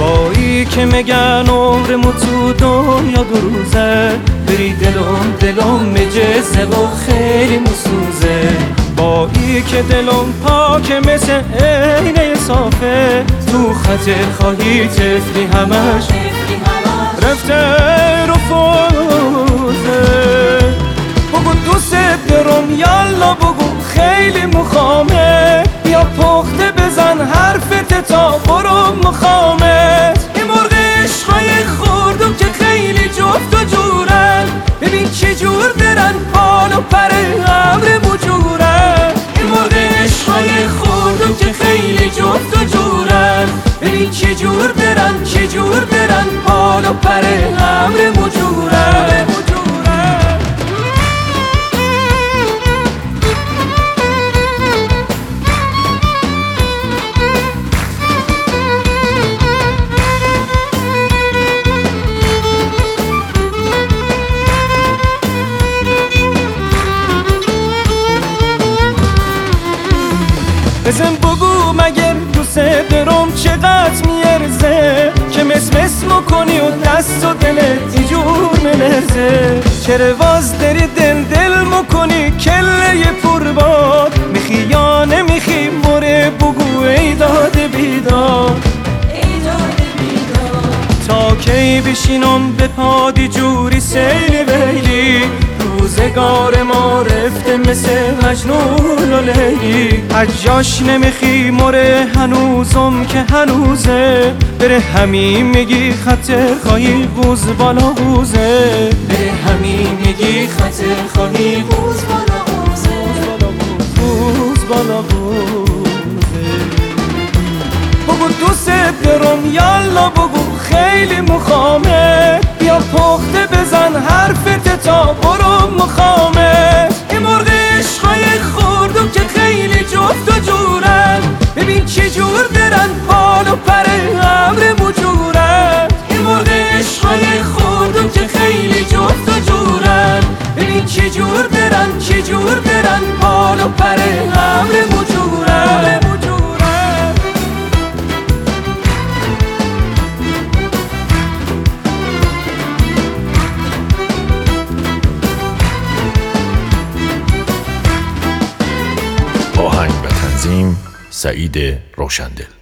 جایی که میگن عمرمو تو دنیا 2 روزه، بری دلم مجزه و خیلی مسوزه. با ای که دلم پاکه مثل عینه صافه، تو خطر خواهی طفلی همش رفته رفوزه. بگو دوست دارم یالا بگو خیلی مخامه، بیا پخته بزن حرفت تا برو مخامت. این مرغ عشقای خوردم که خیلی جفت و جورن، ببین چه جور درن پال و پر ابر مجورن. این مرغ عشقای خوردم که خیلی جفت و جورن، ببین چه جور درن پال و پر ابر مجورن. بزن بگو مگر دوست دارم چقدر میارزه، که مس میکنی و دست و دلت اینجور ملرزه. چرا واز داری دل میکنی کله پرباد، میخی یا نمیخی موره بگو ای داد بیداد. تا کی بشینم به پادی جوری سیلی ویلی، روزگار ما رفته مثل مجنون و لیلی. حجاش نمیخی موره هنوزم که هنوزه، بره همین میگی خطر خواهی غوز بالا غوزه. بره همین میگی خطر خواهی غوز بالا غوزه، غوز بالا غوزه. بگو دوست دارم یالا بگو خیلی مخامه، بیا پخته بزن حرفت تا برو مخامه. این مرغ عشقای خوردم که خیلی جفت و جورن، ببین چه جور درن پال و پر ابر مجورن. این مرغ عشقای خوردم که خیلی جفت و جورن، ببین چه جور درن پال و پر ابر مجورن. آهنگ و تنظیم سعید روشندل.